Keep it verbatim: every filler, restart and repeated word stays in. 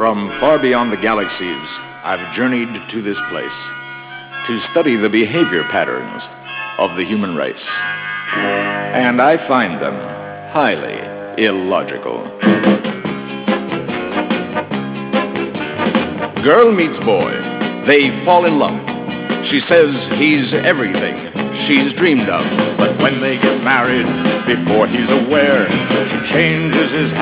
From far beyond the galaxies, I've journeyed to this place to study the behavior patterns of the human race. And I find them highly illogical. Girl meets boy. They fall in love. She says he's everything she's dreamed of. But when they get married, before he's aware, she changes his